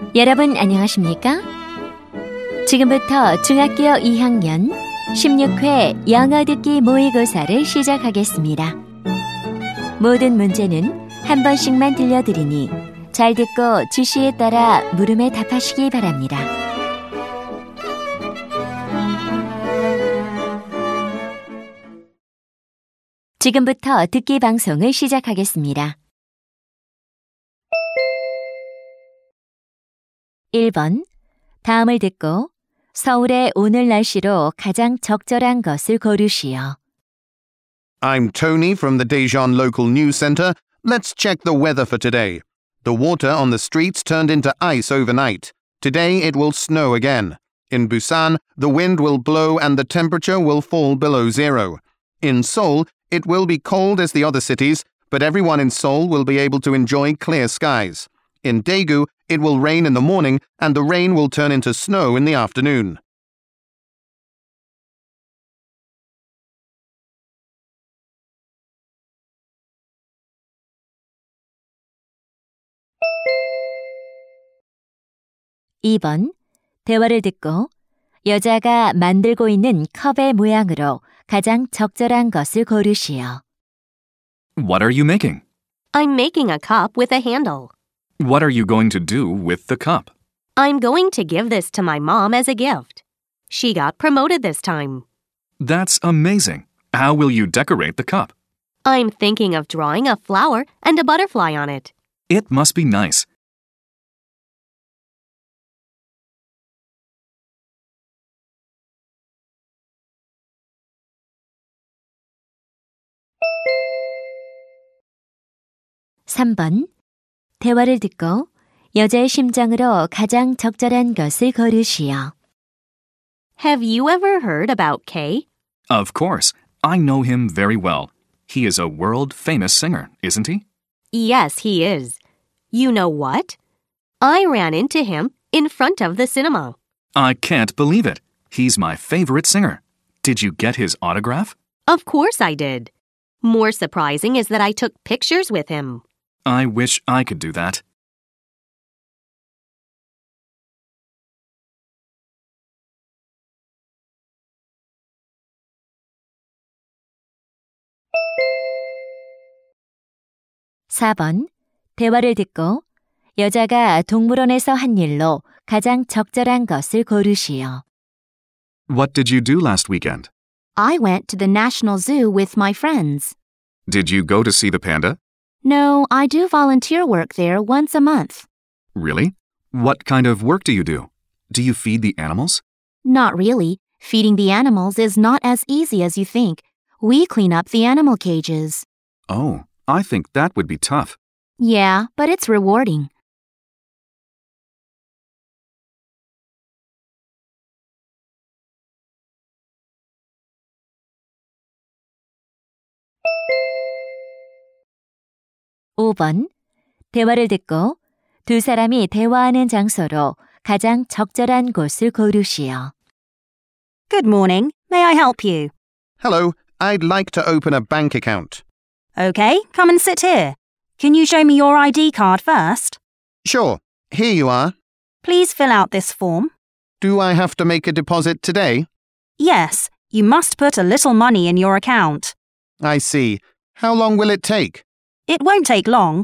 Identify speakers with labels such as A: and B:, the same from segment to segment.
A: 여러분 안녕하십니까? 지금부터 중학교 2학년 16회 영어 듣기 모의고사를 시작하겠습니다. 모든 문제는 한 번씩만 들려드리니 잘 듣고 지시에 따라 물음에 답하시기 바랍니다. 지금부터 듣기 방송을 시작하겠습니다. 1번, 다음을 듣고 서울의 오늘 날씨로 가장 적절한 것을 고르시오.
B: I'm Tony from the Daejeon Local News Center. Let's check the weather for today. The water on the streets turned into ice overnight. Today it will snow again. In Busan, the wind will blow and the temperature will fall below zero. In Seoul, it will be cold as the other cities, but everyone in Seoul will be able to enjoy clear skies. In Daegu, it will rain in the morning and the rain will turn into snow in the afternoon.
A: (2번) 대화를 듣고 여자가 만들고 있는 컵의 모양으로 가장 적절한 것을 고르시오.
C: What are you making?
D: I'm making a cup with a handle.
C: What are you going to do with the cup?
D: I'm going to give this to my mom as a gift. She got promoted this time.
C: That's amazing. How will you decorate the cup?
D: I'm thinking of drawing a flower and a butterfly on it.
C: It must be nice.
A: (3번) 대화를 듣고 여자의 심정으로 가장 적절한 것을 고르시오.
D: Have you ever heard about Kay?
C: Of course. I know him very well. He is a world-famous singer, isn't he?
D: Yes, he is. You know what? I ran into him in front of the cinema.
C: I can't believe it. He's my favorite singer. Did you get his autograph?
D: Of course I did. More surprising is that I took pictures with him.
C: I wish I could do that.
A: (4번) 대화를 듣고 여자가 동물원에서 한 일로 가장 적절한 것을 고르시오.
C: What did you do last weekend?
E: I went to the National Zoo with my friends.
C: Did you go to see the panda?
E: No, I do volunteer work there once a month.
C: Really? What kind of work do you do? Do you feed the animals?
E: Not really. Feeding the animals is not as easy as you think. We clean up the animal cages.
C: Oh, I think that would be tough.
E: Yeah, but it's rewarding.
A: (5번) 대화를 듣고 두 사람이 대화하는 장소로 가장 적절한 곳을 고르시오.
F: Good morning. May I help you?
B: Hello, I'd like to open a bank account.
F: Okay, come and sit here. Can you show me your ID card first?
B: Sure, here you are.
F: Please fill out this form.
B: Do I have to make a deposit today?
F: Yes, you must put a little money in your account.
B: I see. How long will it take?
F: It won't take long.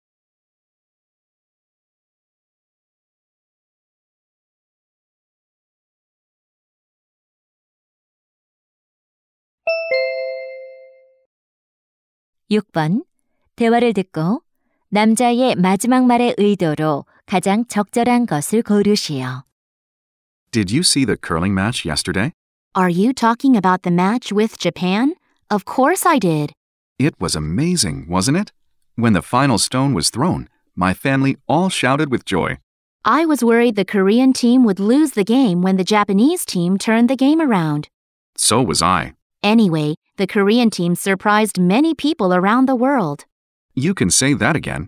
A: (6번) 대화를 듣고 남자의 마지막 말의 의도로 가장 적절한 것을 고르시오.
C: Did you see the curling match yesterday?
E: Are you talking about the match with Japan? Of course I did.
C: It was amazing, wasn't it? When the final stone was thrown, my family all shouted with joy.
E: I was worried the Korean team would lose the game when the Japanese team turned the game around.
C: So was I.
E: Anyway, the Korean team surprised many people around the world.
C: You can say that again.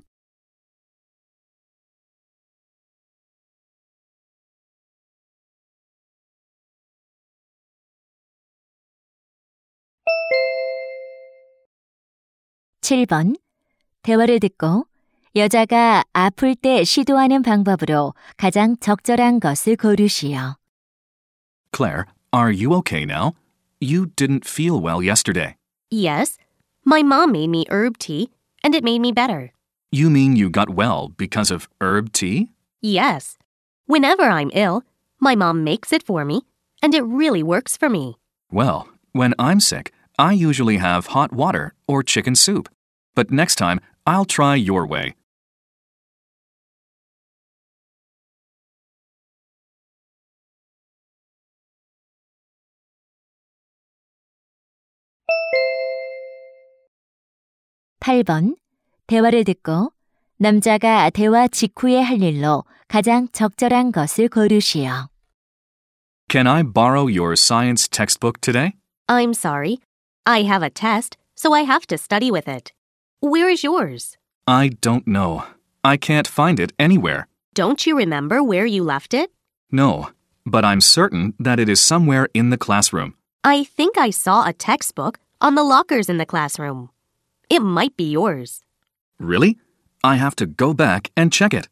A: (7번) 대화를 듣고 여자가 아플 때 시도하는 방법으로 가장 적절한 것을 고르시오.
C: Claire, are you okay now? You didn't feel well yesterday.
D: Yes, my mom made me herb tea, and it made me better.
C: You mean you got well because of herb tea?
D: Yes. Whenever I'm ill, my mom makes it for me, and it really works for me.
C: Well, when I'm sick, I usually have hot water or chicken soup. But next time, I'll try your way.
A: (8번) 대화를 듣고 남자가 대화 직후에 할 일로 가장 적절한 것을 고르시오.
C: Can I borrow your science textbook today?
D: I'm sorry. I have a test, so I have to study with it. Where is yours?
C: I don't know. I can't find it anywhere.
D: Don't you remember where you left it?
C: No, but I'm certain that it is somewhere in the classroom.
D: I think I saw a textbook on the lockers in the classroom. It might be yours.
C: Really? I have to go back and check it.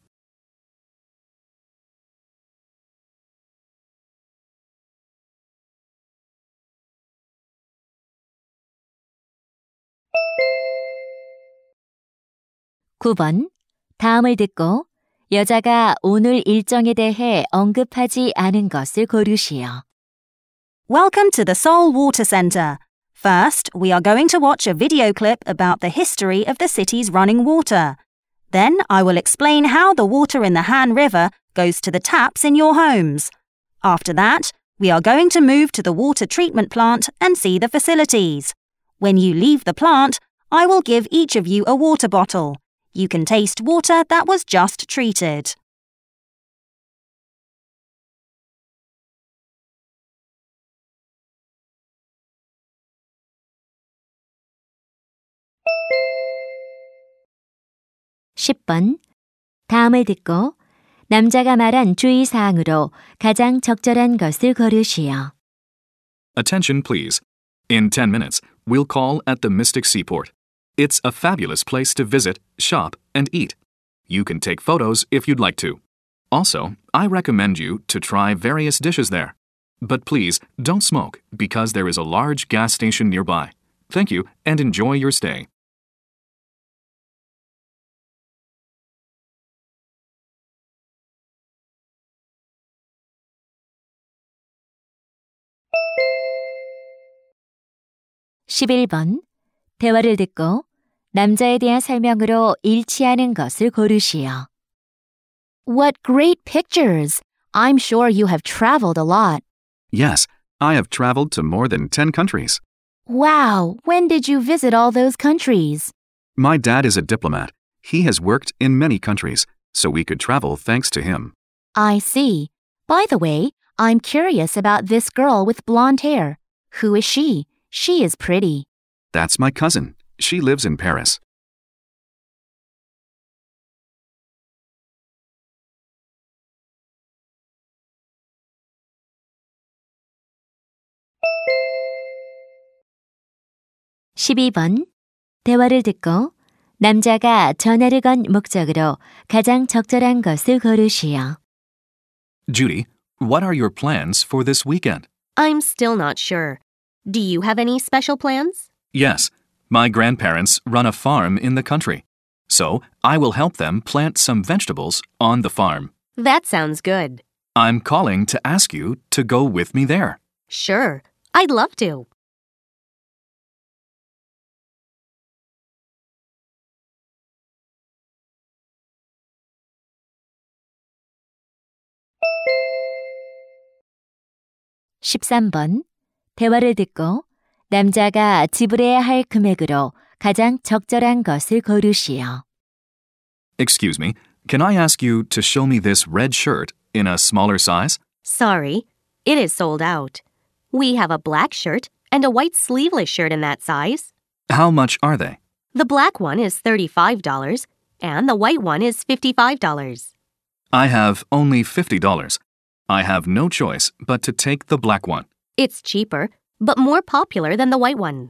A: (9번) 다음을 듣고 여자가 오늘 일정에 대해 언급하지 않은 것을 고르시오.
F: Welcome to the Seoul Water Center. First, we are going to watch a video clip about the history of the city's running water. Then I will explain how the water in the Han River goes to the taps in your homes. After that, we are going to move to the water treatment plant and see the facilities. When you leave the plant, I will give each of you a water bottle. You can taste water that was just treated.
A: (10번) 다음을 듣고 남자가 말한 주의사항으로 가장 적절한 것을 고르시오.
C: Attention, please. In 10 minutes, we'll call at the Mystic Seaport. It's a fabulous place to visit, shop, and eat. You can take photos if you'd like to. Also, I recommend you to try various dishes there. But please, don't smoke because there is a large gas station nearby. Thank you and enjoy your stay.
A: (11번) 대화를 듣고 남자에 대한 설명으로 일치하는 것을 고르시오.
E: What great pictures! I'm sure you have traveled a lot.
C: Yes, I have traveled to more than 10 countries.
E: Wow, when did you visit all those countries?
C: My dad is a diplomat. He has worked in many countries, so we could travel thanks to him.
E: I see. By the way, I'm curious about this girl with blonde hair. Who is she? She is pretty.
C: That's my cousin. She lives in Paris.
A: (12번) 대화를 듣고 남자가 전화를 건 목적으로 가장 적절한 것을 고르시오.
C: Judy, what are your plans for this weekend?
D: I'm still not sure. Do you have any special plans?
C: Yes, my grandparents run a farm in the country. So I will help them plant some vegetables on the farm.
D: That sounds good.
C: I'm calling to ask you to go with me there.
D: Sure, I'd love to.
A: (13번) 대화를 듣고 남자가 지불해야 할 금액으로 가장 적절한 것을 고르시오.
C: Excuse me, can I ask you to show me this red shirt in a smaller size?
D: Sorry, it is sold out. We have a black shirt and a white sleeveless shirt in that size.
C: How much are they?
D: The black one is $35 and the white one is $55.
C: I have only $50. I have no choice but to take the black one.
D: It's cheaper, but more popular than the white one.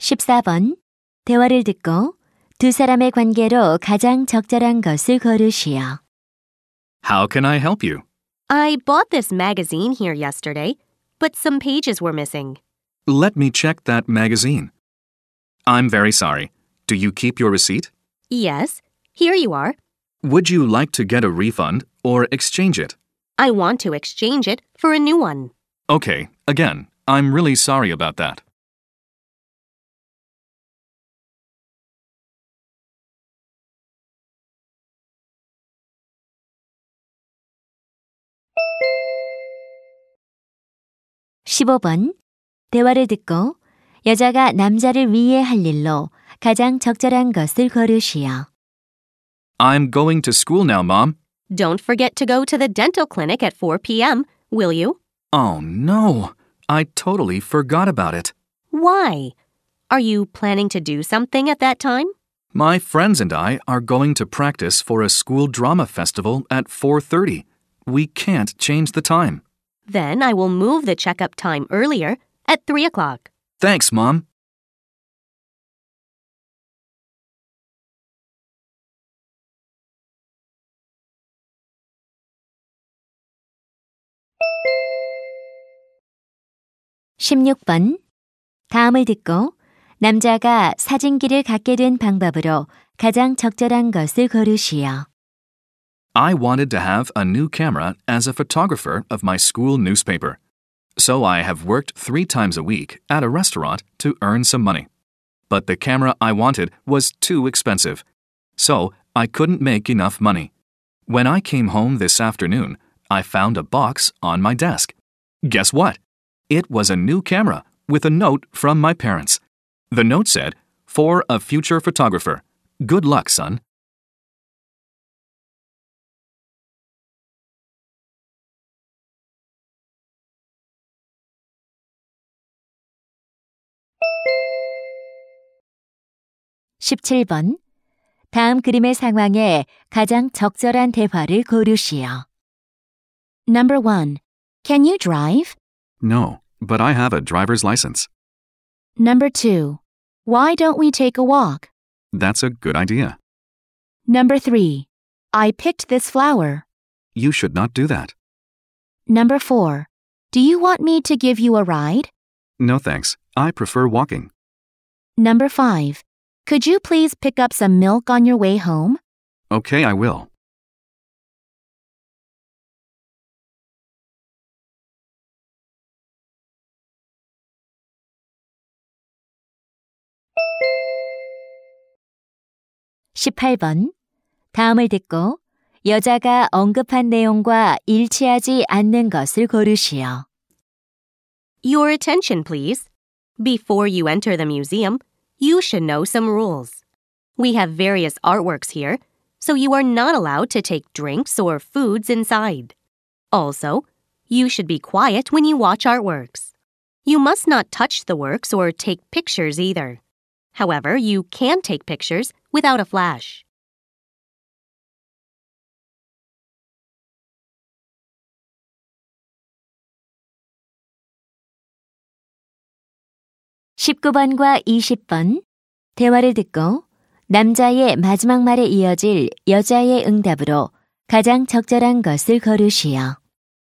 A: 14번. 대화를 듣고 두 사람의 관계로 가장 적절한 것을 고르시오.
C: How can I help you?
D: I bought this magazine here yesterday, but some pages were missing.
C: Let me check that magazine. I'm very sorry. Do you keep your receipt?
D: Yes, here you are.
C: Would you like to get a refund or exchange it?
D: I want to exchange it for a new one.
C: Okay, again, I'm really sorry about that.
A: (15번) 대화를 듣고 여자가 남자를 위해 할 일로 가장 적절한 것을 고르시오.
C: I'm going to school now, Mom.
D: Don't forget to go to the dental clinic at 4 p.m., will you?
C: Oh, no. I totally forgot about it.
D: Why? Are you planning to do something at that time?
C: My friends and I are going to practice for a school drama festival at 4:30. We can't change the time.
D: Then I will move the checkup time earlier at 3 o'clock.
C: Thanks, Mom.
A: (16번) 다음을 듣고 남자가 사진기를 갖게 된 방법으로 가장 적절한 것을 고르시오.
C: I wanted to have a new camera as a photographer of my school newspaper. So I have worked 3 times a week at a restaurant to earn some money. But the camera I wanted was too expensive. So I couldn't make enough money. When I came home this afternoon, I found a box on my desk. Guess what? It was a new camera with a note from my parents. The note said, "For a future photographer. Good luck, son."
A: (17번) 다음 그림의 상황에 가장 적절한 대화를 고르시오.
E: Number 1. Can you drive?
C: No, but I have a driver's license.
E: Number 2. Why don't we take a walk?
C: That's a good idea.
E: Number 3. I picked this flower.
C: You should not do that.
E: Number 4. Do you want me to give you a ride?
C: No thanks. I prefer walking.
E: Number 5. Could you please pick up some milk on your way home?
C: Okay, I will.
A: (18번) 다음을 듣고 여자가 언급한 내용과 일치하지 않는 것을 고르시오.
D: Your attention, please. Before you enter the museum, you should know some rules. We have various artworks here, so you are not allowed to take drinks or foods inside. Also, you should be quiet when you watch artworks. You must not touch the works or take pictures either. However, you can take pictures without a flash.
A: (19번과 20번) 대화를 듣고 남자의 마지막 말에 이어질 여자의 응답으로 가장 적절한 것을 고르시오.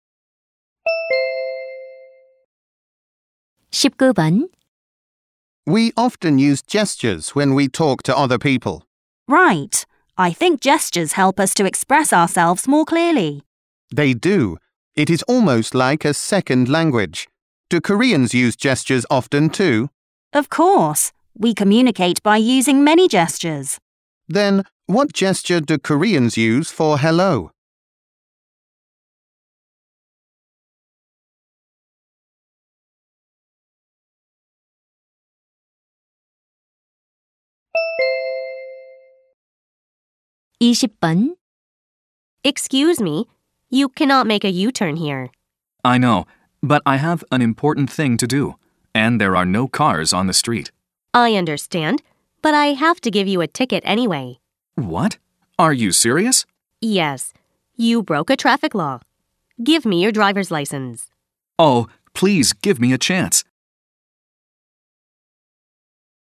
A: 19번
B: We often use gestures when we talk to other people.
F: Right. I think gestures help us to express ourselves more clearly.
B: They do. It is almost like a second language. Do Koreans use gestures often too?
F: Of course. We communicate by using many gestures.
B: Then, what gesture do Koreans use for hello?
A: (20번)
D: Excuse me, you cannot make a U-turn here.
C: I know, but I have an important thing to do, and there are no cars on the street.
D: I understand, but I have to give you a ticket anyway.
C: What? Are you serious?
D: Yes, you broke a traffic law. Give me your driver's license.
C: Oh, please give me a chance.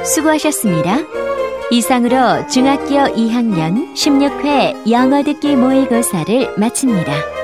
A: 수고하셨습니다. 이상으로 중학교 2학년 16회 영어 듣기 모의고사를 마칩니다.